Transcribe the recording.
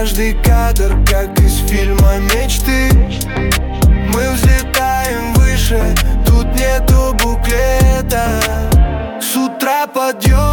каждый кадр, как из фильма мечты. Мы взлетаем выше, тут нету буклета. С утра подъем